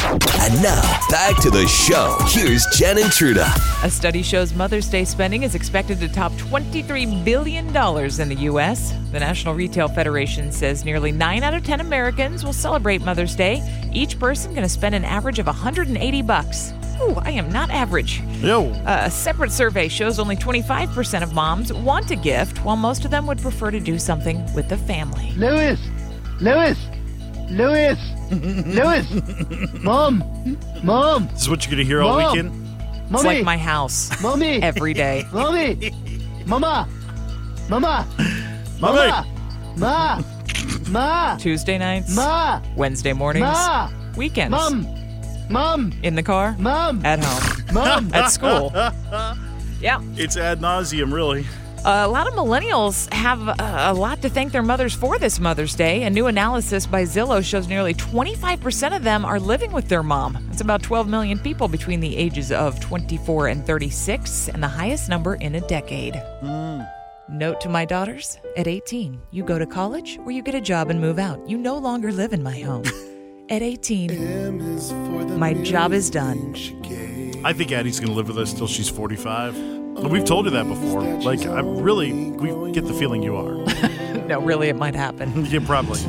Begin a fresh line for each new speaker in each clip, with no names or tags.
And now, back to the show. Here's Jen and Truda.
A study shows Mother's Day spending is expected to top $23 billion in the U.S. The National Retail Federation says nearly 9 out of 10 Americans will celebrate Mother's Day. Each person going to spend an average of $180. Ooh, I am not average.
Yo.
A separate survey shows only 25% of moms want a gift, while most of them would prefer to do something with the family.
Lewis! Mom!
This is what you're going to hear all
Mom.
weekend?
It's
Mommy!
like my house.
Mommy!
Every day.
Mommy! Mama!
Mommy!
Ma!
Tuesday nights.
Ma!
Wednesday mornings.
Ma!
Weekends.
Mom!
In the car.
Mom!
At home.
Mom!
At school. Yeah.
It's ad nauseum, really.
A lot of millennials have a lot to thank their mothers for this Mother's Day. A new analysis by Zillow shows nearly 25% of them are living with their mom. It's about 12 million people between the ages of 24 and 36, and the highest number in a decade. Note to my daughters, at 18, you go to college or you get a job and move out. You no longer live in my home. At 18, my job is done.
I think Addie's going to live with us till she's 45. We've told her that before. Like, we get the feeling you are.
No, really, it might happen.
Yeah, probably.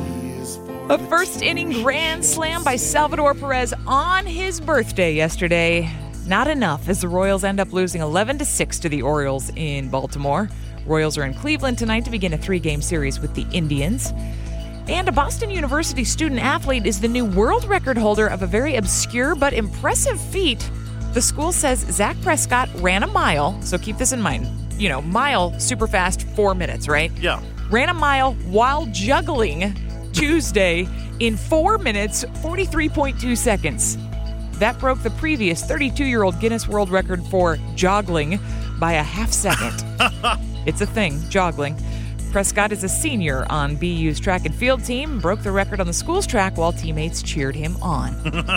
A first-inning grand slam by Salvador Perez on his birthday yesterday. Not enough, as the Royals end up losing 11-6 to the Orioles in Baltimore. Royals are in Cleveland tonight to begin a 3-game series with the Indians. And a Boston University student-athlete is the new world record holder of a very obscure but impressive feat. The school says Zach Prescott ran a mile, so keep this in mind. You know, mile, super fast, 4 minutes, right?
Yeah.
Ran a mile while juggling Tuesday in 4 minutes, 43.2 seconds. That broke the previous 32-year-old Guinness World Record for joggling by a half second. It's a thing, joggling. Prescott is a senior on BU's track and field team, broke the record on the school's track while teammates cheered him on.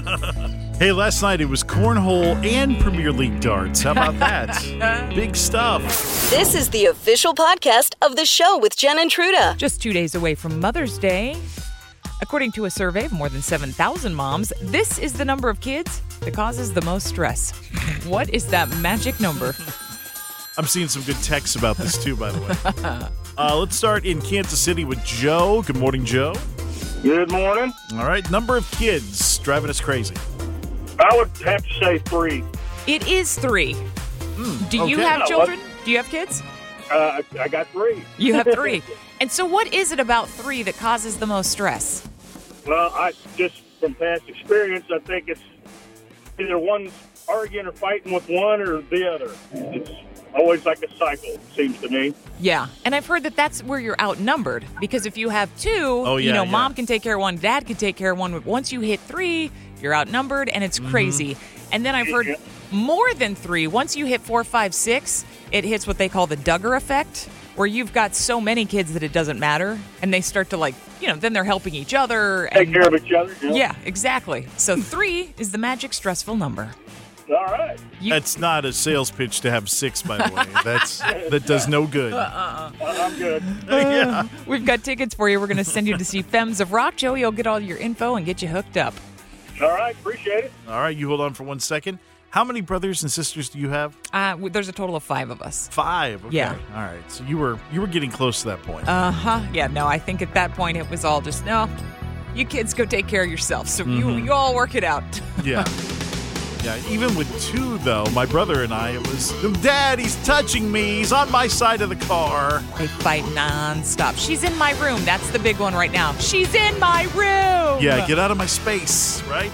Hey, last night it was cornhole and Premier League darts. How about that? Big stuff.
This is the official podcast of the show with Jen and Truda.
Just 2 days away from Mother's Day. According to a survey of more than 7,000 moms, this is the number of kids that causes the most stress. What is that magic number?
I'm seeing some good texts about this, too, by the way. Let's start in Kansas City with Joe. Good morning, Joe.
Good morning.
All right, number of kids driving us crazy.
I would have to say 3.
It is 3. Do you
okay.
have children? Do you have kids?
I got 3.
You have 3. And so what is it about 3 that causes the most stress?
Well, I just from past experience, I think it's either one's arguing or fighting with one or the other. It's always like a cycle, it seems to me.
Yeah, and I've heard that that's where you're outnumbered. Because if you have 2, mom can take care of one, dad can take care of one. But once you hit 3, you're outnumbered, and it's crazy. And then I've heard more than 3. Once you hit 4, 5, 6, it hits what they call the Duggar effect, where you've got so many kids that it doesn't matter, and they start to then they're helping each other.
Take care of each other.
Yeah, exactly. So 3 is the magic stressful number.
All right.
That's not a sales pitch to have 6, by the way. That does no good.
I'm good.
Yeah.
We've got tickets for you. We're going to send you to see Femmes of Rock. Joey will get all your info and get you hooked up.
All right. Appreciate it.
All right, you hold on for 1 second. How many brothers and sisters do you have?
There's a total of 5 of us.
5. Okay.
Yeah.
All right. So you were getting close to that point.
Yeah, no, I think at that point it was all just, no, you kids go take care of yourself. So you all work it out.
Yeah. Yeah, even with 2, though, my brother and I, it was, Dad, he's touching me. He's on my side of the car.
They fight nonstop. She's in my room. That's the big one right now. She's in my room.
Yeah, get out of my space, right?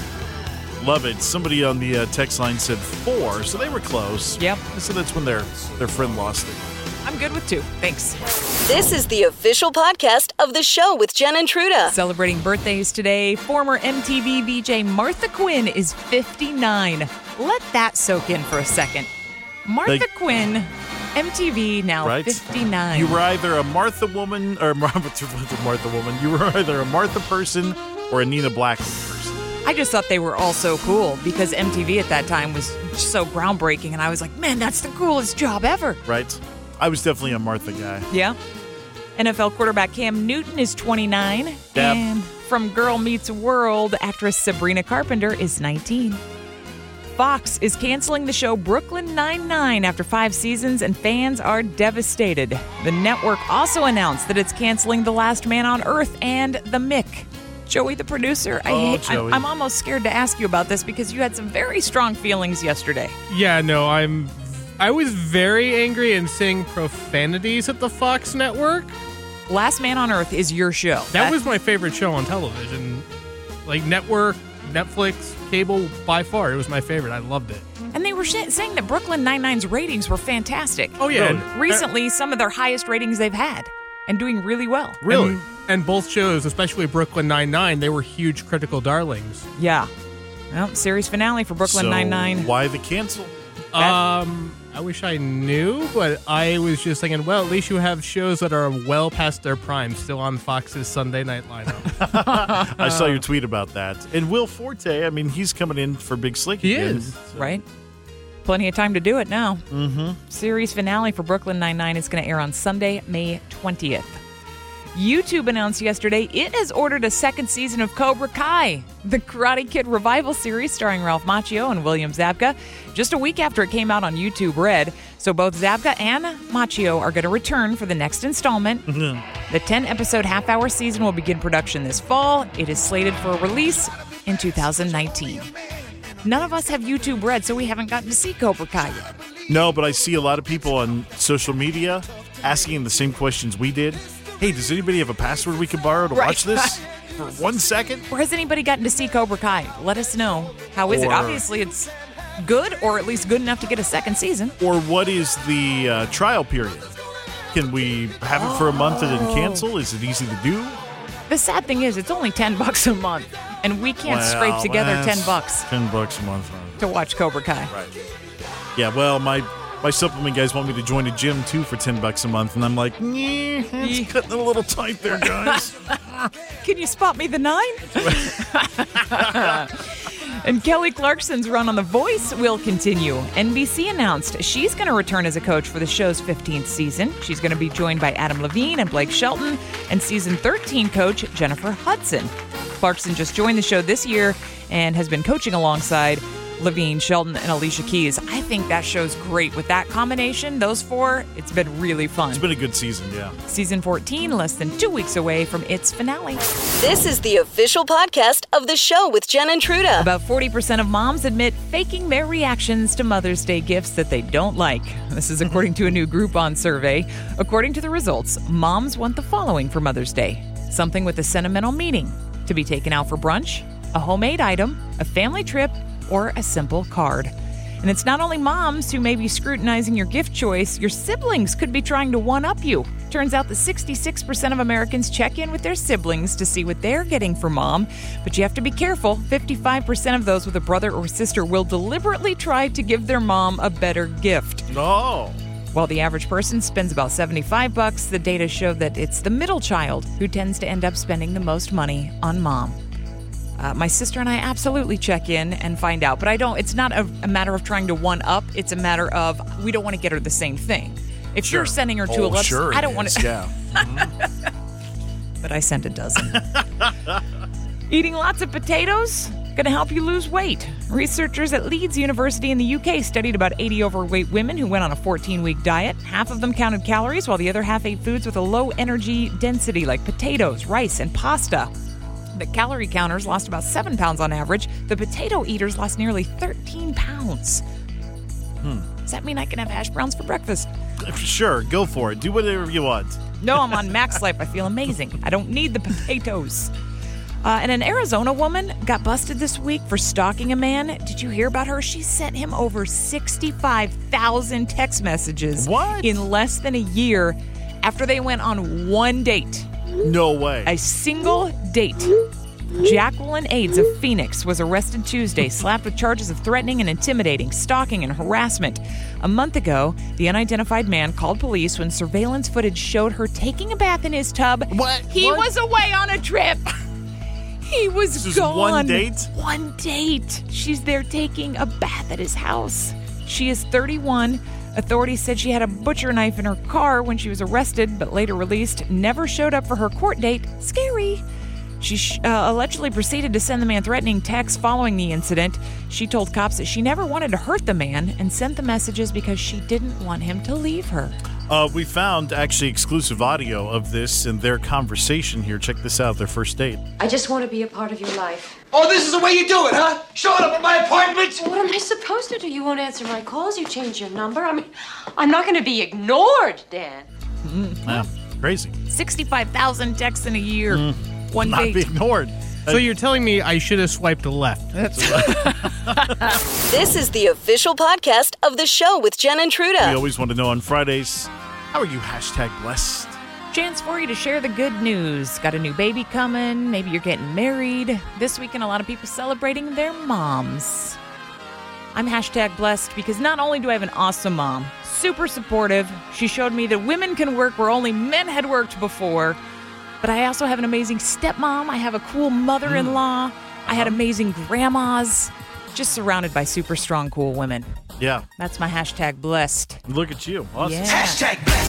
Love it. Somebody on the text line said 4, so they were close.
Yep.
So that's when their friend lost it.
I'm good with 2. Thanks.
This is the official podcast of the show with Jen and Truda.
Celebrating birthdays today, former MTV VJ Martha Quinn is 59. Let that soak in for a second. Martha Quinn, MTV, now
right?
59.
You were either a Martha woman or Martha woman. You were either a Martha person or a Nina Blackman person.
I just thought they were all so cool because MTV at that time was so groundbreaking, and I was like, man, that's the coolest job ever.
Right? I was definitely a Martha guy.
Yeah. NFL quarterback Cam Newton is 29.
Yep.
And from Girl Meets World, actress Sabrina Carpenter is 19. Fox is canceling the show Brooklyn Nine-Nine after 5 seasons, and fans are devastated. The network also announced that it's canceling The Last Man on Earth and The Mick. Joey, the producer,
Joey.
I'm almost scared to ask you about this because you had some very strong feelings yesterday.
Yeah, no, I was very angry and saying profanities at the Fox network.
Last Man on Earth is your show.
That was my favorite show on television. Like network, Netflix, cable, by far. It was my favorite. I loved it.
And they were saying that Brooklyn Nine-Nine's ratings were fantastic.
Oh, yeah.
And recently, some of their highest ratings they've had and doing really well.
Really?
And both shows, especially Brooklyn Nine-Nine, they were huge critical darlings.
Yeah. Well, series finale for Brooklyn Nine-Nine.
Why the cancel?
I wish I knew, but I was just thinking, well, at least you have shows that are well past their prime, still on Fox's Sunday night lineup.
I saw your tweet about that. And Will Forte, I mean, he's coming in for Big Slick
He
again.
is.
So.
Right? Plenty of time to do it now.
Mm-hmm.
Series finale for Brooklyn Nine-Nine is going to air on Sunday, May 20th. YouTube announced yesterday it has ordered a second season of Cobra Kai, the Karate Kid revival series starring Ralph Macchio and William Zabka, just a week after it came out on YouTube Red. So both Zabka and Macchio are going to return for the next installment. The 10-episode half-hour season will begin production this fall. It is slated for a release in 2019. None of us have YouTube Red, so we haven't gotten to see Cobra Kai yet.
No, but I see a lot of people on social media asking the same questions we did. Hey, does anybody have a password we can borrow to watch this for 1 second?
Or has anybody gotten to see Cobra Kai? Let us know. How is it?
Or-
Obviously, it's good, or at least good enough to get a second season.
Or what is the trial period? Can we have it for a month and then cancel? Is it easy to do?
The sad thing is, it's only $10 a month, and we can't scrape together $10
$10 a month.
to watch Cobra Kai.
Right. Yeah, well, my supplement guys want me to join a gym, too, for $10 a month, and I'm like, it's cutting it a little tight there, guys.
Can you spot me the 9? And Kelly Clarkson's run on The Voice will continue. NBC announced she's going to return as a coach for the show's 15th season. She's going to be joined by Adam Levine and Blake Shelton, and season 13 coach Jennifer Hudson. Clarkson just joined the show this year and has been coaching alongside Levine, Shelton, and Alicia Keys. I think that show's great. With that combination, those 4, it's been really fun.
It's been a good season, yeah.
Season 14, less than 2 weeks away from its finale.
This is the official podcast of the show with Jen and Truda.
About 40% of moms admit faking their reactions to Mother's Day gifts that they don't like. This is according to a new Groupon survey. According to the results, moms want the following for Mother's Day: something with a sentimental meaning, to be taken out for brunch, a homemade item, a family trip, or a simple card. And it's not only moms who may be scrutinizing your gift choice, your siblings could be trying to one-up you. Turns out that 66% of Americans check in with their siblings to see what they're getting for mom. But you have to be careful. 55% of those with a brother or sister will deliberately try to give their mom a better gift.
Oh.
While the average person spends about $75, the data show that it's the middle child who tends to end up spending the most money on mom. My sister and I absolutely check in and find out, but I don't. It's not a matter of trying to one up. It's a matter of we don't want to get her the same thing. If you're sending her to a list,
sure
I don't want to.
Yeah.
But I sent a dozen. Eating lots of potatoes going to help you lose weight. Researchers at Leeds University in the UK studied about 80 overweight women who went on a 14-week diet. Half of them counted calories, while the other half ate foods with a low energy density like potatoes, rice, and pasta. The calorie counters lost about 7 pounds on average. The potato eaters lost nearly 13 pounds. Does that mean I can have hash browns for breakfast?
Sure, go for it. Do whatever you want.
No, I'm on Max Life. I feel amazing. I don't need the potatoes. And an Arizona woman got busted this week for stalking a man. Did you hear about her? She sent him over 65,000 text messages in less than a year after they went on one date.
No way.
A single date. Jacqueline Aids of Phoenix was arrested Tuesday, slapped with charges of threatening and intimidating, stalking, and harassment. A month ago, the unidentified man called police when surveillance footage showed her taking a bath in his tub. He was away on a trip. He was
This
gone.
was one date?
One date. She's there taking a bath at his house. She is 31. Authorities said she had a butcher knife in her car when she was arrested, but later released, never showed up for her court date. Scary. She allegedly proceeded to send the man threatening texts following the incident. She told cops that she never wanted to hurt the man and sent the messages because she didn't want him to leave her.
We found actually exclusive audio of this and their conversation here. Check this out, their first date.
I just want to be a part of your life.
Oh, this is the way you do it, huh? Showing up at my apartment?
What am I supposed to do? You won't answer my calls. You changed your number. I mean, I'm not going to be ignored, Dan.
Yeah, crazy.
65,000 texts in a year. One
Not
date.
be ignored.
So you're telling me I should have swiped left?
This is the official podcast of the show with Jen and
We
Truda.
always want to know on Fridays, how are you #blessed?
Chance for you to share the good news. Got a new baby coming. Maybe you're getting married. This weekend, a lot of people celebrating their moms. I'm #blessed because not only do I have an awesome mom, super supportive. She showed me that women can work where only men had worked before. But I also have an amazing stepmom. I have a cool mother-in-law. I had amazing grandmas. Just surrounded by super strong, cool women.
Yeah,
That's my #blessed.
look at you. Awesome.
Yeah.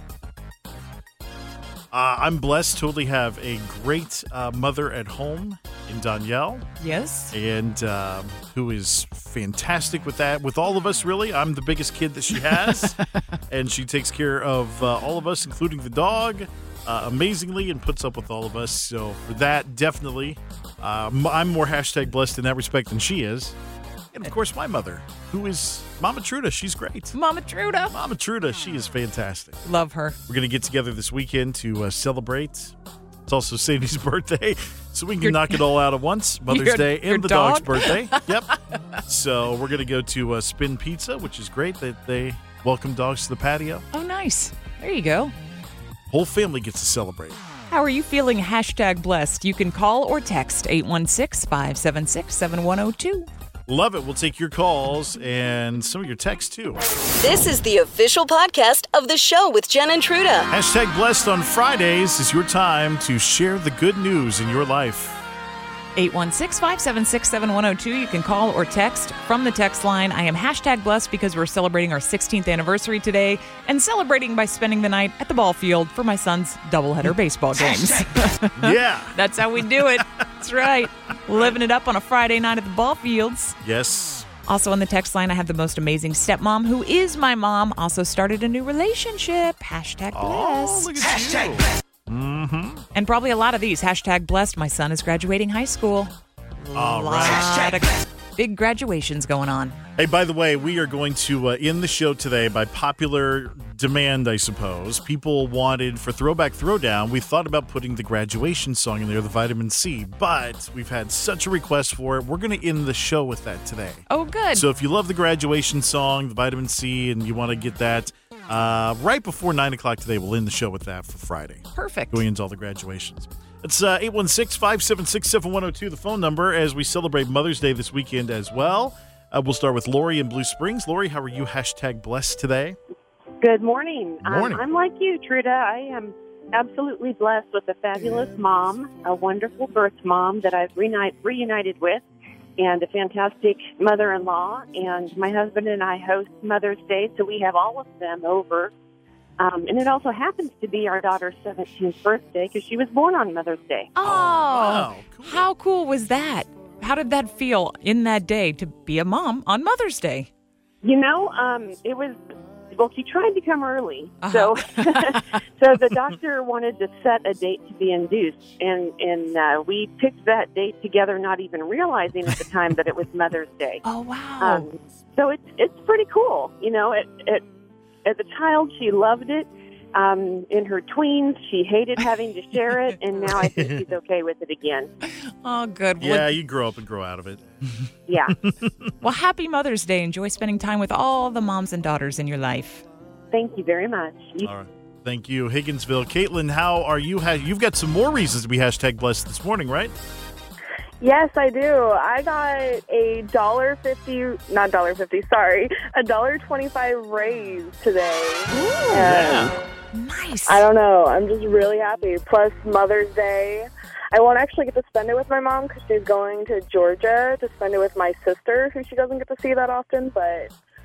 I'm blessed to totally have a great mother at home in Danielle,
Yes.
and who is fantastic with that, with all of us, really. I'm the biggest kid that she has, and she takes care of all of us, including the dog, amazingly, and puts up with all of us. So for that, definitely, I'm more #blessed in that respect than she is. And, of course, my mother, who is Mama Truda. She's great.
Mama Truda.
Mama Truda, she is fantastic.
Love her.
We're going to get together this weekend to celebrate. It's also Sadie's birthday, so we can knock it all out at once. Mother's
Your-
Day
your
and the dog's
dog?
birthday. Yep. So we're going to go to Spin Pizza, which is great that they welcome dogs to the patio.
Oh, nice. There you go.
Whole family gets to celebrate.
How are you feeling #blessed? You can call or text 816-576-7102.
Love it. We'll take your calls and some of your texts, too.
This is the official podcast of the show with Jen and Truda.
#blessed on Fridays is your time to share the good news in your life.
816-576-7102. You can call or text from the text line. I am #blessed because we're celebrating our 16th anniversary today and celebrating by spending the night at the ball field for my son's doubleheader baseball games.
Yeah.
That's how we do it. That's right. Living it up on a Friday night at the ball fields.
Yes.
Also on the text line, I have the most amazing stepmom, who is my mom, also started a new relationship. #blessed.
Oh, look at you.
And probably a lot of these. #blessed. My son is graduating high school.
All right.
Lot of big graduations going on.
Hey, by the way, we are going to end the show today by popular demand, I suppose. People wanted, for Throwback Throwdown, we thought about putting the graduation song in there, the Vitamin C, but we've had such a request for it. We're going to end the show with that today.
Oh, good.
So if you love the graduation song, the Vitamin C, and you want to get that, right before 9 o'clock today, we'll end the show with that for Friday.
Perfect.
Going into all the graduations. It's 816-576-7102, the phone number, as we celebrate Mother's Day this weekend as well. We'll start with Lori in Blue Springs. Lori, how are you #blessed today?
Good morning.
Morning.
I'm like you, Truda. I am absolutely blessed with a fabulous mom, a wonderful birth mom that I've reunited with, and a fantastic mother-in-law. And my husband and I host Mother's Day, so we have all of them over. And it also happens to be our daughter's 17th birthday because she was born on Mother's Day.
Oh,
wow. Cool.
How cool was that? How did that feel in that day to be a mom on Mother's Day?
You know, it was, well, she tried to come early.
Uh-huh.
So so the doctor wanted to set a date to be induced. And we picked that date together, not even realizing at the time that it was Mother's Day.
Oh, wow.
So it's pretty cool. You know, as a child, she loved it. In her tweens, she hated having to share it, and now I think she's okay with it again.
Oh, good.
Yeah, you grow up and grow out of it.
Yeah.
Well, happy Mother's Day. Enjoy spending time with all the moms and daughters in your life.
Thank you very much.
All right. Thank you, Higginsville. Caitlin, how are you? You've got some more reasons to be #blessed this morning, right?
Yes, I do. I got a $1.25 raise today.
Yeah.
Nice.
I don't know. I'm just really happy. Plus Mother's Day. I won't actually get to spend it with my mom because she's going to Georgia to spend it with my sister, who she doesn't get to see that often. But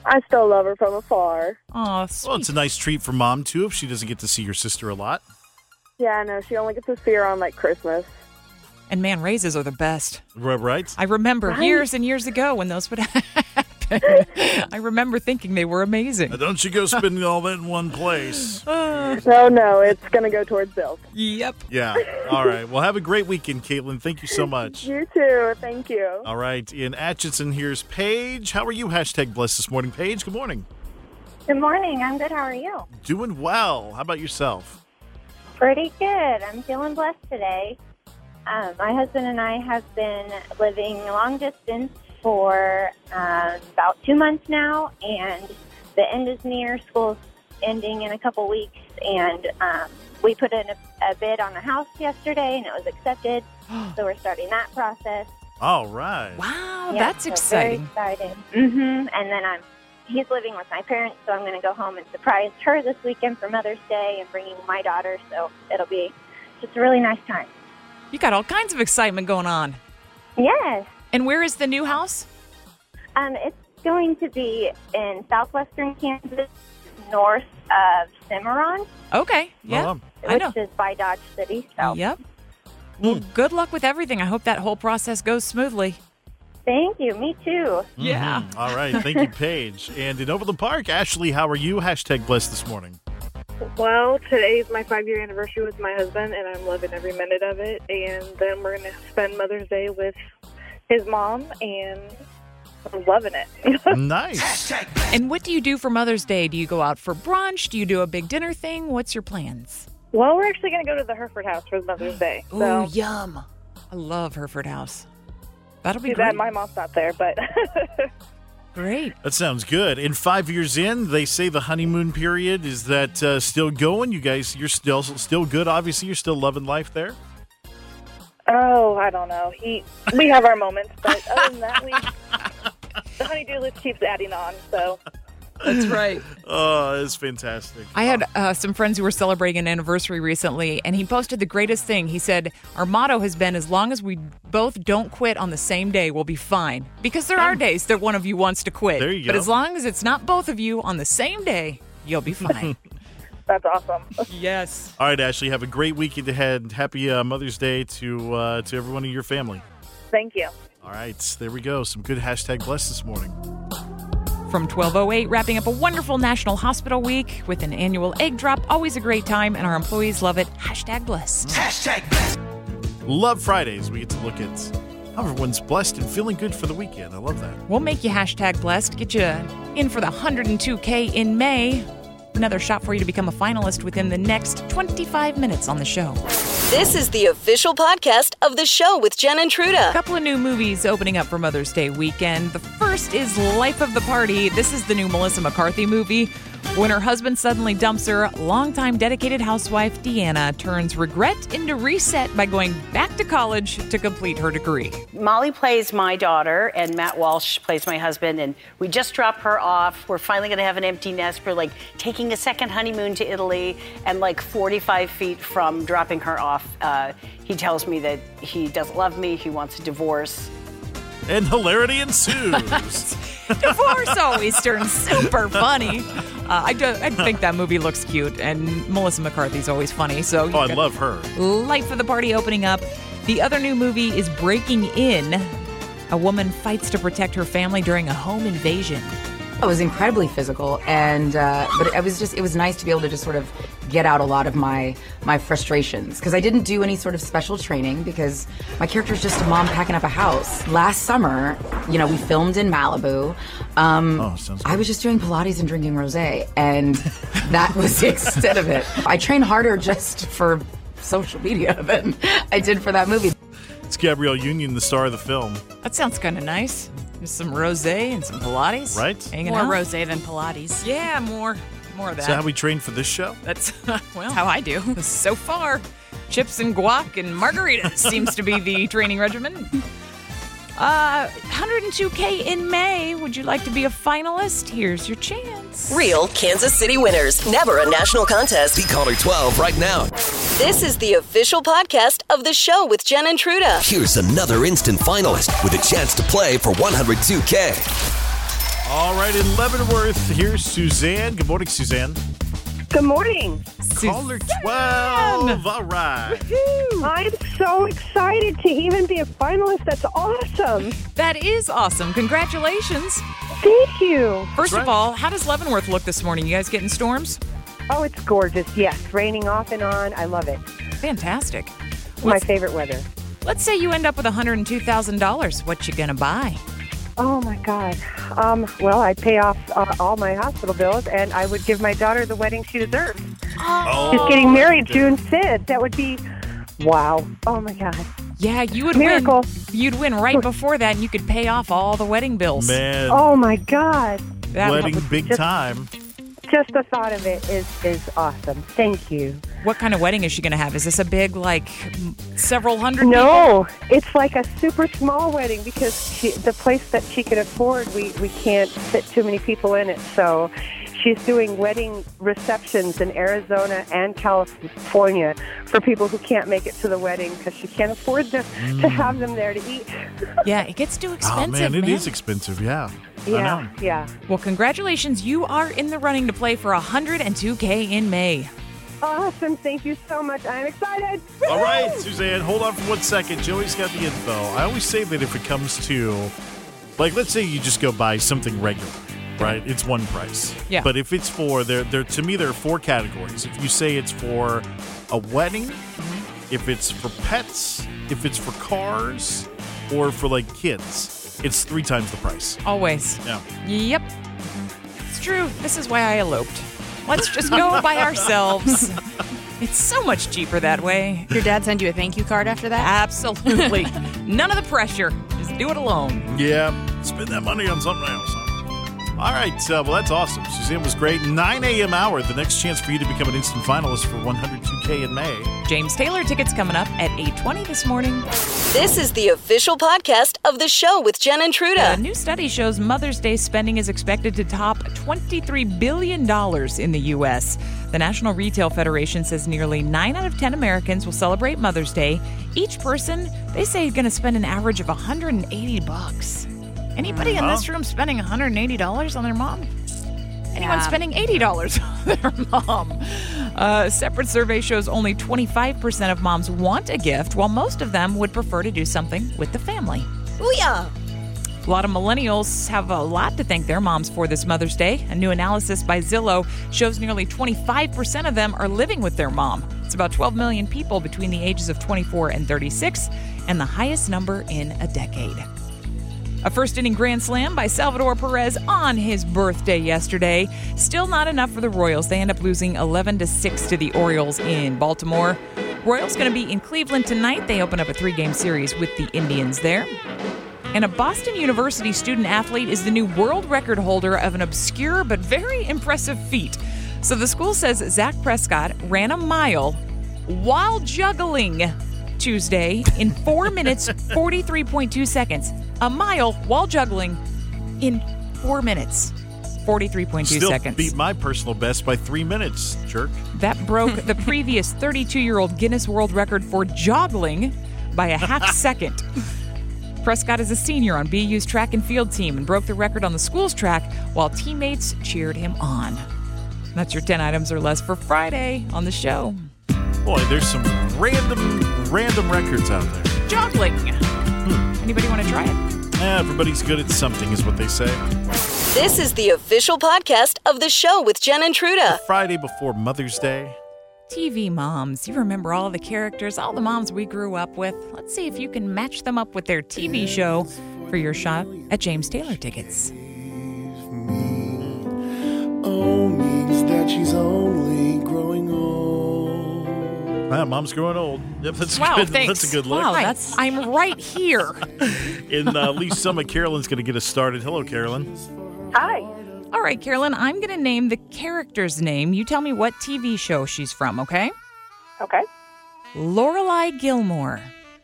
I still love her from afar.
Oh,
Well, it's a nice treat for Mom, too, if she doesn't get to see your sister a lot.
Yeah, I know. She only gets to see her on, like, Christmas.
And man, raises are the best.
Right?
I remember years and years ago when those would happen. I remember thinking they were amazing.
Don't you go spending all that in one place.
No, it's going to go towards bills.
Yep.
Yeah. All right. Well, have a great weekend, Caitlin. Thank you so much.
You too. Thank you.
All right. In Atchison, here's Paige. How are you? Hashtag blessed this morning, Paige. Good morning.
Good morning. I'm good. How are you?
Doing well. How about yourself?
Pretty good. I'm feeling blessed today. My husband and I have been living long distance for about 2 months now, and the end is near. School's ending in a couple weeks, and we put in a bid on a house yesterday, and it was accepted. So we're starting that process.
All right.
Wow,
Yeah,
that's
so
exciting.
Very exciting. And then he's living with my parents, so I'm going to go home and surprise her this weekend for Mother's Day and bringing my daughter. So it'll be just a really nice time.
You got all kinds of excitement going on.
Yes.
And where is the new house?
It's going to be in southwestern Kansas, north of Cimarron,
Okay. Yeah. I know.
which is by Dodge City. So
Yep. Well, good luck with everything. I hope that whole process goes smoothly.
thank you. Me too.
Yeah.
Mhm. All right. Thank you, Paige. And in Overland Park, Ashley, how are you? Hashtag blessed this morning.
Well, today's my 5-year anniversary with my husband, and I'm loving every minute of it. And then we're going to spend Mother's Day with his mom, and I'm loving it.
Nice.
And what do you do for Mother's Day? Do you go out for brunch? Do you do a big dinner thing? What's your plans?
Well, we're actually going to go to the Hereford House for Mother's Day.
Ooh,
So
yum. I love Hereford House. That'll be
too
great.
bad my mom's not there, but
Great.
That sounds good. And 5 years in, they say the honeymoon period, is that still going? You guys, you're still good. Obviously, you're still loving life there.
oh, I don't know. We have our moments, but other than that, the honeydew list keeps adding on. So
That's right.
Oh, it's fantastic.
I had some friends who were celebrating an anniversary recently, and he posted the greatest thing. He said, our motto has been, as long as we both don't quit on the same day, we'll be fine. Because there are days that one of you wants to quit.
There you
But
go.
as long as it's not both of you on the same day, you'll be fine.
that's awesome.
Yes.
All right, Ashley, have a great weekend ahead. Happy Mother's Day to everyone in your family.
Thank you.
All right, there we go. Some good hashtag blessed this morning.
From 1208, wrapping up a wonderful National Hospital Week with an annual egg drop. Always a great time, and our employees love it. Hashtag blessed.
Hashtag blessed.
Love Fridays. We get to look at how everyone's blessed and feeling good for the weekend. I love that.
We'll make you hashtag blessed, get you in for the 102K in May. Another shot for you to become a finalist within the next 25 minutes on the show.
This is the official podcast of the show with Jen and
A
Truda.
couple of new movies opening up for Mother's Day weekend. The first is Life of the Party. This is the new Melissa McCarthy movie. When her husband suddenly dumps her, longtime dedicated housewife Deanna turns regret into reset by going back to college to complete her degree.
Molly plays my daughter, and Matt Walsh plays my husband, and we just dropped her off. We're finally going to have an empty nest. We're like taking a second honeymoon to Italy, and like 45 feet from dropping her off, he tells me that he doesn't love me, he wants a divorce.
And hilarity ensues.
Divorce always turns super funny. I think that movie looks cute, and Melissa McCarthy's always funny. So
Oh, I love her.
Life of the Party opening up. The other new movie is Breaking In. A woman fights to protect her family during a home invasion.
It was incredibly physical, and but it was nice to be able to just sort of get out a lot of my frustrations, because I didn't do any sort of special training because my character is just a mom packing up a house. Last summer, we filmed in Malibu. I was just doing Pilates and drinking rosé, and that was the extent of it. I train harder just for social media than I did for that movie.
It's Gabrielle Union, the star of the film.
That sounds kind of nice. Just some rosé and some Pilates.
Right?
Hanging
More
out.
rosé than Pilates.
Yeah, more of that.
Is that how we train for this show?
That's well,
how I do.
So far, chips and guac and margaritas seems to be the training regimen. 102K in May. Would you like to be a finalist? Here's your chance.
Real Kansas City winners. Never a national contest.
Be caller 12 right now.
This is the official podcast of the show with Jen and Truda.
Here's another instant finalist with a chance to play for 102K.
All right, in Leavenworth, here's Suzanne. Good morning, Suzanne.
Good morning.
Caller 12. All right.
I'm so excited to even be a finalist. That's awesome.
That is awesome. Congratulations.
Thank you.
First of all, how does Leavenworth look this morning? You guys getting storms?
Oh, it's gorgeous. Yes, raining off and on. I love it.
Fantastic.
My favorite weather.
Let's say you end up with $102,000. What you gonna buy?
Oh, my God. Well, I'd pay off all my hospital bills, and I would give my daughter the wedding she deserves. She's getting married June 5th. That would be, wow. Oh, my God.
Yeah, you would
Miracle.
win. You'd win right before that, and you could pay off all the wedding bills.
Man.
Oh, my God.
Wedding big time.
Just the thought of it is awesome. Thank you.
What kind of wedding is she going to have? Is this a big, like, several hundred
No, it's like a super small wedding because the place that she can afford, we can't fit too many people in it. So she's doing wedding receptions in Arizona and California for people who can't make it to the wedding because she can't afford to have them there to eat.
Yeah, it gets too expensive,
Oh, man, it is expensive, yeah.
Yeah, yeah.
Well, congratulations. You are in the running to play for $102K in May.
Awesome. Thank you so much. I'm excited.
All right, Suzanne, hold on for 1 second. Joey's got the info. I always say that if it comes to, like, let's say you just go buy something regular, right? It's one price.
Yeah.
But if it's for, to me, there are 4 categories. If you say it's for a wedding, if it's for pets, if it's for cars, or for, like, kids, it's 3 times the price.
Always.
Yeah.
Yep. It's true. This is why I eloped. Let's just go by ourselves. It's so much cheaper that way.
Your dad send you a thank you card after that?
Absolutely. None of the pressure. Just do it alone.
Yeah. Spend that money on something else. All right. Well, that's awesome. Suzanne was great. 9 a.m. hour, the next chance for you to become an instant finalist for $102K in May.
James Taylor tickets coming up at 8:20 this morning.
This is the official podcast of the show with Jen and Truda.
A new study shows Mother's Day spending is expected to top $23 billion in the U.S. The National Retail Federation says nearly 9 out of 10 Americans will celebrate Mother's Day. Each person, they say, is going to spend an average of $180. Anybody in this room spending $180 on their mom? Anyone spending $80 on their mom? A separate survey shows only 25% of moms want a gift, while most of them would prefer to do something with the family.
Booyah!
A lot of millennials have a lot to thank their moms for this Mother's Day. A new analysis by Zillow shows nearly 25% of them are living with their mom. It's about 12 million people between the ages of 24 and 36, and the highest number in a decade. A first-inning grand slam by Salvador Perez on his birthday yesterday. Still not enough for the Royals. They end up losing 11-6 to the Orioles in Baltimore. Royals going to be in Cleveland tonight. They open up a 3-game series with the Indians there. And a Boston University student athlete is the new world record holder of an obscure but very impressive feat. So the school says Zach Prescott ran a mile while juggling Tuesday in 4 minutes, 43.2 seconds. A mile while juggling in 4 minutes, 43.2 seconds.
Beat my personal best by 3 minutes, jerk.
That broke the previous 32-year-old Guinness World Record for joggling by a half second. Prescott is a senior on BU's track and field team and broke the record on the school's track while teammates cheered him on. That's your 10 items or less for Friday on the show.
Boy, there's some random records out there.
Joggling. Anybody want to try it?
Everybody's good at something is what they say.
This is the official podcast of the show with Jen and Truda.
Friday before Mother's Day.
TV moms. You remember all the characters, all the moms we grew up with. Let's see if you can match them up with their TV show for your shot at James Taylor tickets.
Oh, means that she's only growing old.
Mom's growing old. Yep, that's
Wow,
good.
thanks.
That's a good look.
Wow, I'm right here.
In Lee Summit, Carolyn's going to get us started. Hello, Carolyn.
Hi.
All right, Carolyn, I'm going to name the character's name. You tell me what TV show she's from, okay?
Okay.
Lorelai Gilmore.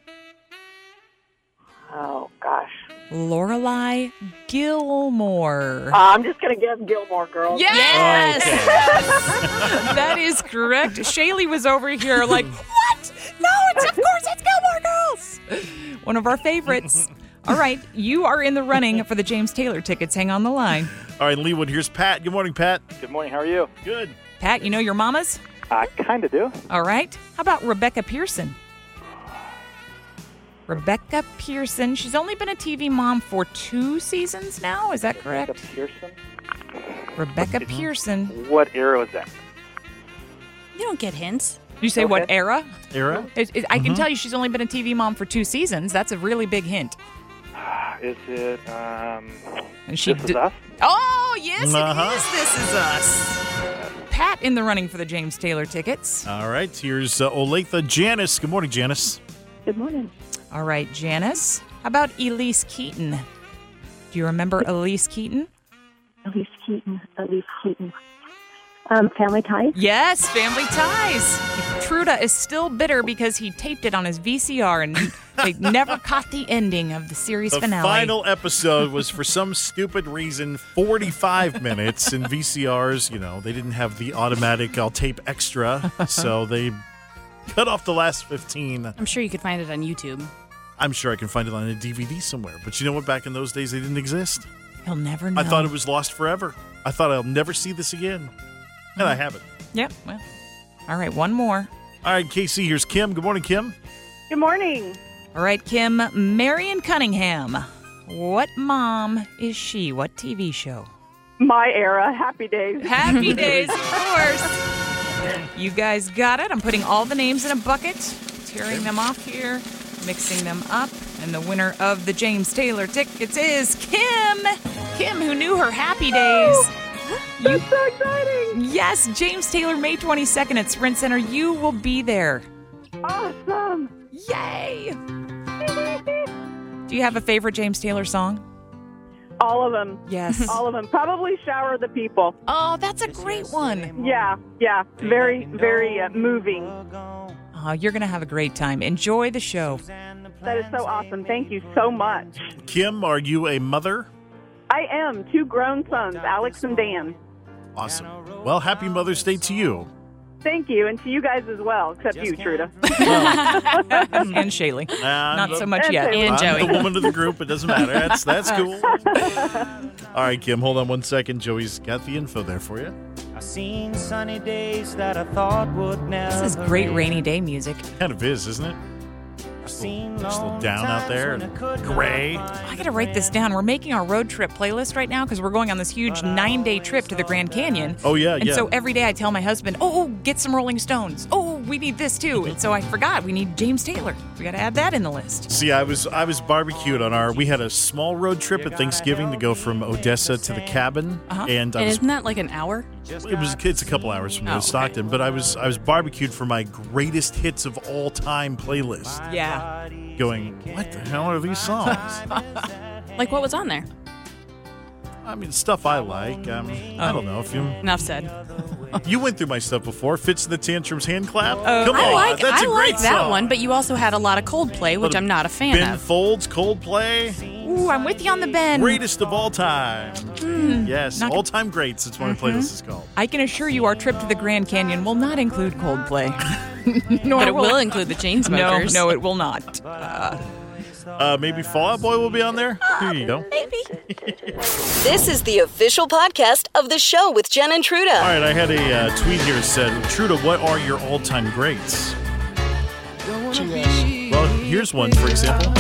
Oh, gosh.
Lorelai Gilmore.
I'm just going to guess Gilmore Girls.
Yes! That is correct. Shaylee was over here like, what? No, of course it's Gilmore Girls. One of our favorites. All right, you are in the running for the James Taylor tickets. Hang on the line.
All right, Leewood, here's Pat. Good morning, Pat.
Good morning. How are you?
Good.
Pat, you know your mamas?
I kind of do.
All right. How about Rebecca Pearson? Rebecca Pearson. She's only been a TV mom for 2 seasons now. Is that correct?
Rebecca Pearson?
Rebecca Pearson.
What era was that?
You don't get hints.
You say what era?
Era?
I can tell you she's only been a TV mom for 2 seasons. That's a really big hint.
Is it,
And she
This Is Us?
Oh, yes, it is This Is Us. Pat in the running for the James Taylor tickets.
All right, here's Olathe Janice. Good morning, Janice.
Good morning.
All right, Janice. How about Elise Keaton? Do you remember Elise Keaton?
Elise Keaton. Family Ties?
Yes, Family Ties. Truda is still bitter because he taped it on his VCR and they never caught the ending of the series
The
finale.
final episode was, for some stupid reason, 45 minutes. In VCRs, they didn't have the automatic I'll tape extra, so they cut off the last 15.
I'm sure you could find it on YouTube.
I'm sure I can find it on a DVD somewhere. But you know what? Back in those days, they didn't exist.
You'll never know.
I thought it was lost forever. I thought I'll never see this again. And I haven't.
Yep. Well, all right, one more.
All right, Casey, here's Kim. Good morning, Kim.
Good morning.
All right, Kim. Marion Cunningham. What mom is she? What TV show?
My era. Happy Days.
Happy Days, of course. You guys got it. I'm putting all the names in a bucket, tearing them off here, mixing them up, and the winner of the James Taylor tickets is Kim. Kim, who knew her Happy Days.
That's so exciting.
Yes, James Taylor, May 22nd at Sprint Center. You will be there.
Awesome.
Yay. Do you have a favorite James Taylor song?
All of them.
Yes.
All of them. Probably Shower the People.
Oh, that's a great one.
Yeah. Very, very moving.
Oh, you're going to have a great time. Enjoy the show.
That is so awesome. Thank you so much.
Kim, are you a mother?
I am. 2 grown sons, Alex and Dan.
Awesome. Well, happy Mother's Day to you.
Thank you, and to you guys as well, except you, Truda.
And Shaylee. Not so much
And
yet.
Shaylee.
And
I'm
Joey.
the woman of the group. It doesn't matter. That's cool. All right, Kim, hold on one second. Joey's got the info there for you.
I seen sunny days that I thought would never.
This is great rainy day music.
Kind of is, isn't it? Just a little down out there and gray.
I got to write this down. We're making our road trip playlist right now because we're going on this huge 9-day trip to the Grand Canyon.
Oh, yeah,
And so every day I tell my husband, get some Rolling Stones. Oh, we need this too. And so I forgot we need James Taylor. We got to add that in the list.
See, I was barbecued on we had a small road trip at Thanksgiving to go from Odessa to the cabin. And
isn't that like an hour?
It's a couple hours from Stockton, but I was barbecued for my greatest hits of all time playlist.
Yeah.
Going, what the hell are these songs?
Like what was on there?
I mean, stuff I like. I don't know if you.
Enough said.
You went through my stuff before. Fits in the Tantrums hand clap.
Come
on,
I
that's a great
like that
song.
one, but you also had a lot of Coldplay, which I'm not a fan
Ben
of.
Folds, Coldplay.
Ooh, I'm with you on the Ben.
Greatest of all time. Yes, all time greats. That's what my playlist is called.
I can assure you our trip to the Grand Canyon will not include Coldplay.
But it will include the Chainsmokers.
No, it will not.
Maybe Fall Out Boy will be on there. Here you go.
Maybe.
This is the official podcast of the show with Jen and Truda.
All right, I had a tweet here that said, Truda, what are your all-time greats? Well, here's one, for example.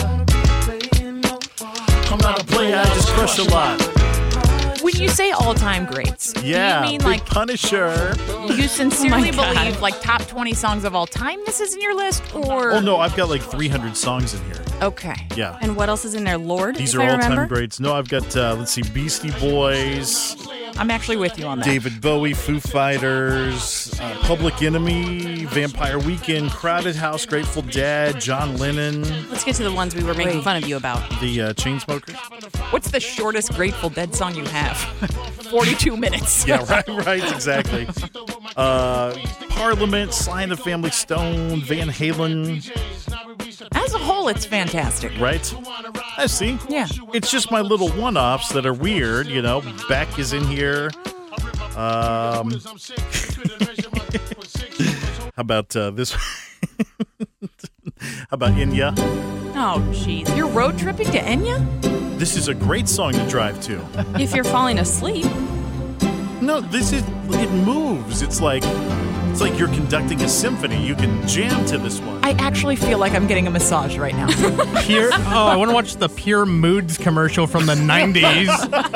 I'm not a player, I just crush a lot.
When you say all-time greats,
Yeah,
do you mean
Big
like
Punisher.
you sincerely
Oh my God.
believe like top 20 songs of all time this is in your list? Or
Oh, no, I've got like 300 songs in here.
Okay.
Yeah.
And what else is in there? Lord,
These
if
are
I
all-time
remember?
greats. No, I've got, let's see, Beastie Boys,
I'm actually with you on that.
David Bowie, Foo Fighters, Public Enemy, Vampire Weekend, Crowded House, Grateful Dead, John Lennon,
Let's get to the ones we were making fun of you about.
the Chainsmokers.
What's the shortest Grateful Dead song you have? 42 minutes.
Yeah, right, exactly. Parliament, Sly and the Family Stone, Van Halen,
As a whole, it's fantastic.
right? I see.
Yeah.
It's just my little one-offs that are weird, you know. Beck is in here. How about this? How about Enya?
Oh, jeez.
You're road tripping to Enya?
This is a great song to drive to.
If you're falling asleep.
No, it moves. It's like you're conducting a symphony. You can jam to this one.
I actually feel like I'm getting a massage right now.
I want to watch the Pure Moods commercial from the 90s.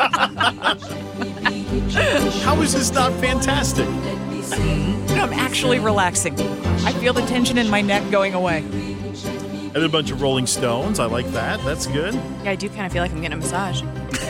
How is this not fantastic?
I'm actually relaxing. I feel the tension in my neck going away.
And a bunch of Rolling Stones. I like that. That's good.
Yeah, I do kind of feel like I'm getting a massage.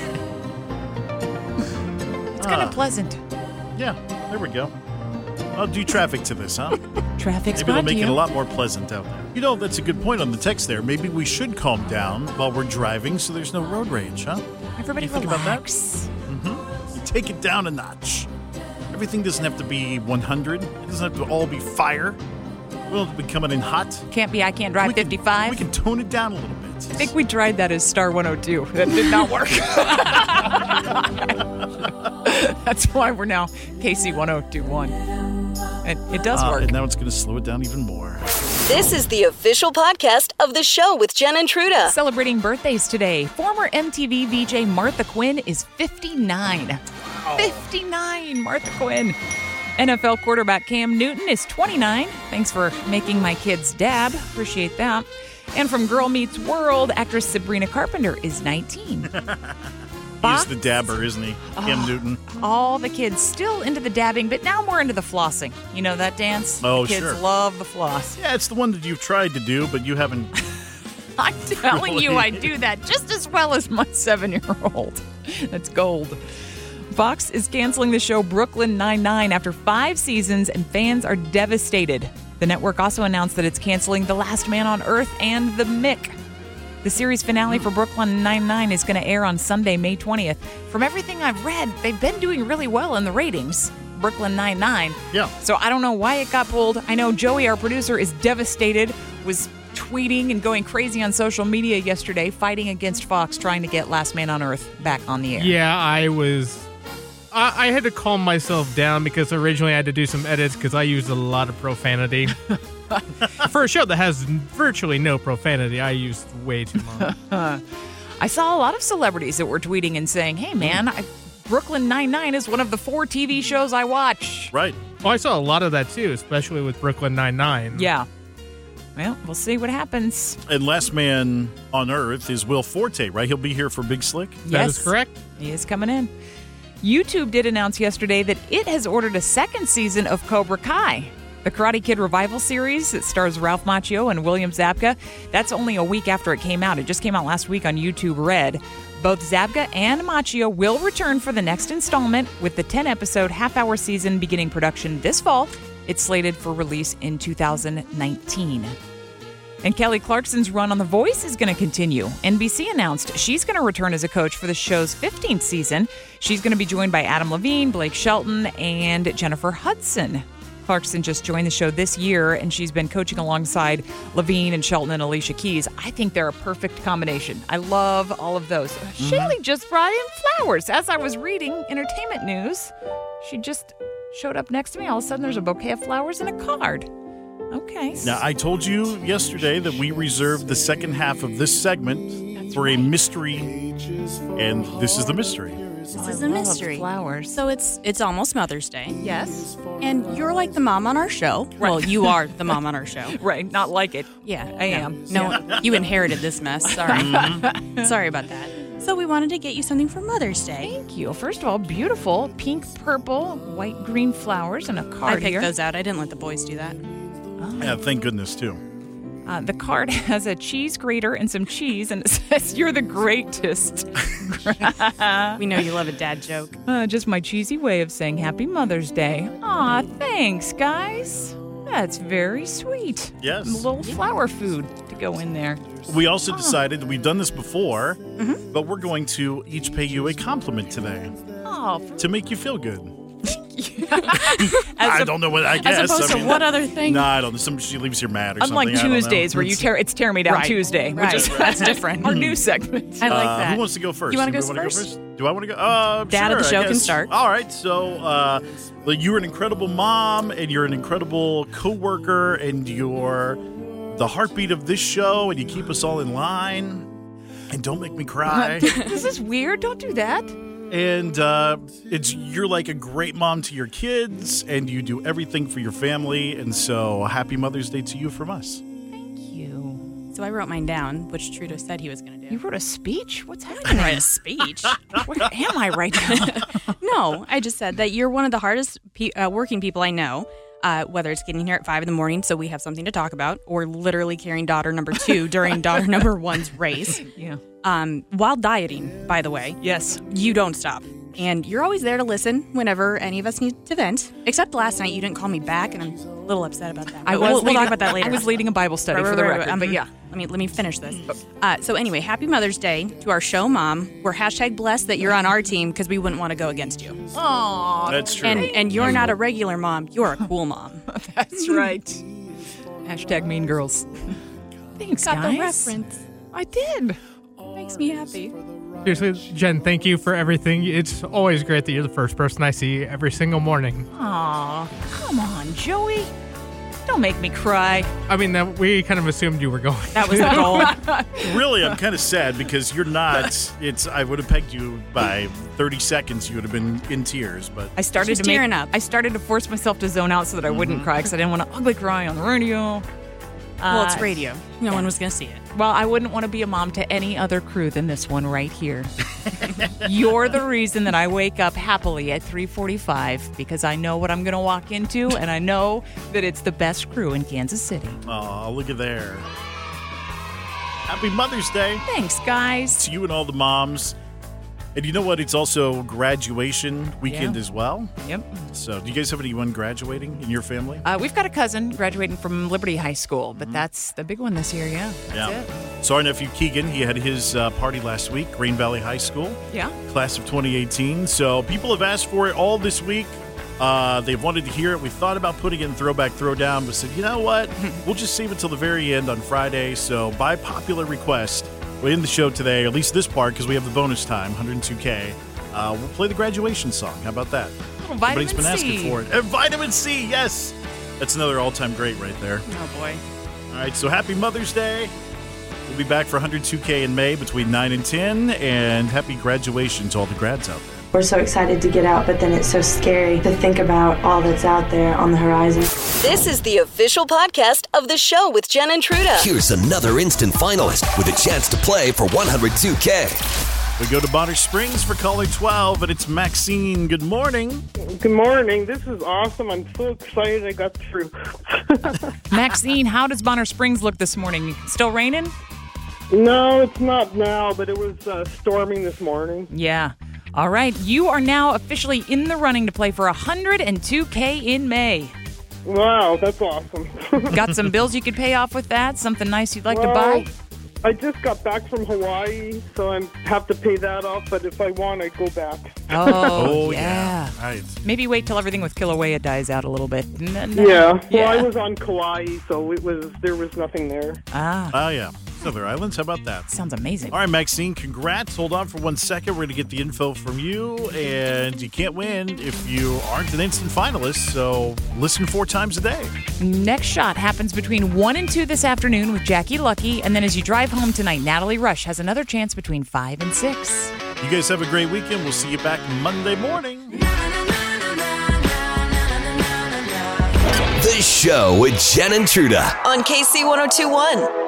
It's kind of pleasant.
Yeah, there we go. I'll do traffic to this, huh?
Traffic's
Maybe they'll
brought to
make it
you.
a lot more pleasant out there. You know, that's a good point on the text there. Maybe we should calm down while we're driving so there's no road rage, huh?
Everybody
You think
relax.
about that? Mm-hmm. You take it down a notch. Everything doesn't have to be 100. It doesn't have to all be fire. We don't have to be coming in hot.
Can't be I can't drive 55.
We can tone it down a little bit.
I think we tried that as Star 102. That did not work. That's why we're now KC 1021. And it does work.
And now it's going to slow it down even more.
This is the official podcast of the show with Jen and Truda.
Celebrating birthdays today. Former MTV VJ Martha Quinn is 59. 59, Martha Quinn. NFL quarterback Cam Newton is 29. Thanks for making my kids dab. Appreciate that. And from Girl Meets World, actress Sabrina Carpenter is 19.
He's the dabber, isn't he? Cam Newton.
All the kids still into the dabbing, but now more into the flossing. You know that dance?
Oh,
Kids
sure.
love the floss.
Yeah, it's the one that you've tried to do, but you haven't.
I'm telling you,
Really?
I do that just as well as my 7-year-old. That's gold. Fox is canceling the show Brooklyn Nine-Nine after 5 seasons, and fans are devastated. The network also announced that it's canceling The Last Man on Earth and The Mick. The series finale for Brooklyn Nine-Nine is going to air on Sunday, May 20th. From everything I've read, they've been doing really well in the ratings. Brooklyn Nine-Nine.
Yeah.
So I don't know why it got pulled. I know Joey, our producer, is devastated, was tweeting and going crazy on social media yesterday, fighting against Fox, trying to get Last Man on Earth back on the air.
Yeah, I had to calm myself down because originally I had to do some edits because I used a lot of profanity. For a show that has virtually no profanity, I used way too much.
I saw a lot of celebrities that were tweeting and saying, hey, man, Brooklyn Nine-Nine is one of the 4 TV shows I watch.
Right.
Well, I saw a lot of that too, especially with Brooklyn Nine-Nine.
Yeah. Well, we'll see what happens.
And Last Man on Earth is Will Forte, right? He'll be here for Big Slick?
That is correct.
He is coming in. YouTube did announce yesterday that it has ordered a 2nd season of Cobra Kai. The Karate Kid revival series that stars Ralph Macchio and William Zabka. That's only a week after it came out. It just came out last week on YouTube Red. Both Zabka and Macchio will return for the next installment with the 10-episode half-hour season beginning production this fall. It's slated for release in 2019. And Kelly Clarkson's run on The Voice is going to continue. NBC announced she's going to return as a coach for the show's 15th season. She's going to be joined by Adam Levine, Blake Shelton, and Jennifer Hudson. Clarkson just joined the show this year, and she's been coaching alongside Levine and Shelton and Alicia Keys. I think they're a perfect combination. I love all of those. Shaylee just brought in flowers. As I was reading entertainment news, she just showed up next to me. All of a sudden, there's a bouquet of flowers and a card. Okay.
Now, I told you yesterday that we reserved the second half of this segment for a mystery, and this is the mystery.
This is a mystery.
Flowers.
So it's almost Mother's Day.
Yes.
And you're like the mom on our show.
Right.
Well, you are the mom on our show.
Right. Not like it.
Yeah,
I am.
No, you inherited this mess. Sorry. Sorry about that. So we wanted to get you something for Mother's Day.
Thank you. First of all, beautiful pink, purple, white, green flowers and a card
I picked
here.
those out. I didn't let the boys do that.
Yeah, thank goodness, too.
The card has a cheese grater and some cheese, and it says, "You're the greatest."
We know you love a dad joke.
Just my cheesy way of saying Happy Mother's Day. Aw, thanks, guys. That's very sweet.
Yes.
A little flower food to go in there.
We also decided that we've done this before, but we're going to each pay you a compliment today
Oh,
to make you feel good. I don't know what I guess.
As opposed to what other thing?
No, I don't know. She leaves you mad or
unlike
something. I don't know.
Tuesdays where you tear me down
Right.
Tuesday, which
Right.
is
That's different.
our new segment.
I like that.
Who wants to go first?
You wanna go
Anybody
first?
Do I want to go?
Dad
sure,
of the show
I
can
guess.
start.
All right. So you're an incredible mom, and you're an incredible coworker, and you're the heartbeat of this show, and you keep us all in line. And don't make me cry.
This is weird. Don't do that.
And you're like a great mom to your kids, and you do everything for your family. And so happy Mother's Day to you from us.
So I wrote mine down, which Trudeau said he was going to do.
You wrote a speech? What's happening?
I didn't write a speech.
Where am I right now?
No, I just said that you're one of the hardest working people I know, whether it's getting here at 5 in the morning so we have something to talk about, or literally carrying daughter number 2 during daughter number 1's race.
Yeah.
While dieting, by the way.
Yes.
You don't stop. And you're always there to listen whenever any of us need to vent. Except last night, you didn't call me back, and I'm a little upset about that. We'll talk about that later.
I was leading a Bible study for the record, but yeah.
Let me finish this. So anyway, happy Mother's Day to our show mom. We're #blessed that you're on our team because we wouldn't want to go against you.
Aw.
That's true.
And you're not a regular mom. You're a cool mom.
That's right. #mean girls. Thanks,
Got
guys.
the reference.
I did.
Makes me happy.
Seriously, Jen, thank you for everything. It's always great that you're the first person I see every single morning.
Aw, come on, Joey. Don't make me cry.
I mean, we kind of assumed you were going.
That was the goal.
Really, I'm kind of sad because you're not. I would have pegged you by 30 seconds. You would have been in tears, but
I started
She's tearing up.
I started to force myself to zone out so that I wouldn't cry because I didn't want to ugly cry on the radio.
Well, it's radio. No one was going to see it.
Well, I wouldn't want to be a mom to any other crew than this one right here. You're the reason that I wake up happily at 3:45 because I know what I'm going to walk into, and I know that it's the best crew in Kansas City.
Oh, look at there. Happy Mother's Day.
Thanks, guys.
To you and all the moms. And you know what? It's also graduation weekend as well.
Yep.
So do you guys have anyone graduating in your family?
We've got a cousin graduating from Liberty High School, but that's the big one this year, yeah. That's it.
So our nephew Keegan, he had his party last week, Green Valley High School.
Yeah.
Class of 2018. So people have asked for it all this week. They've wanted to hear it. We thought about putting it in Throwback Throwdown, but said, you know what? We'll just save it till the very end on Friday. So by popular request, we'll end the show today, or at least this part, because we have the bonus time, 102K. We'll play the graduation song. How about that?
Oh, Vitamin
Everybody's been asking
C.
for it. And Vitamin C, yes. That's another all-time great right there.
Oh, boy.
All right, so happy Mother's Day. We'll be back for 102K in May between 9 and 10, and happy graduation to all the grads out there.
We're so excited to get out, but then it's so scary to think about all that's out there on the horizon.
This is the official podcast of the show with Jen and Truda.
Here's another instant finalist with a chance to play for 102K.
We go to Bonner Springs for caller 12, and it's Maxine. Good morning.
Good morning. This is awesome. I'm so excited I got through.
Maxine, how does Bonner Springs look this morning? Still raining?
No, it's not now, but it was storming this morning.
Yeah. All right. You are now officially in the running to play for 102K in May.
Wow, that's awesome.
Got some bills you could pay off with that? Something nice you'd like to buy?
I just got back from Hawaii, so I have to pay that off, but if I want, I go back.
Oh, yeah.
Right.
Maybe wait till everything with Kilauea dies out a little bit.
Yeah. Well, I was on Kauai, so there was nothing there.
Oh, yeah. Other islands. How about that?
Sounds amazing.
All right, Maxine, congrats. Hold on for 1 second. We're going to get the info from you, and you can't win if you aren't an instant finalist, so listen 4 times a day.
Next shot happens between 1 and 2 this afternoon with Jackie Lucky, and then as you drive home tonight, Natalie Rush has another chance between 5 and 6.
You guys have a great weekend. We'll see you back Monday morning.
The show with Jen and Truda
On KC 102.1.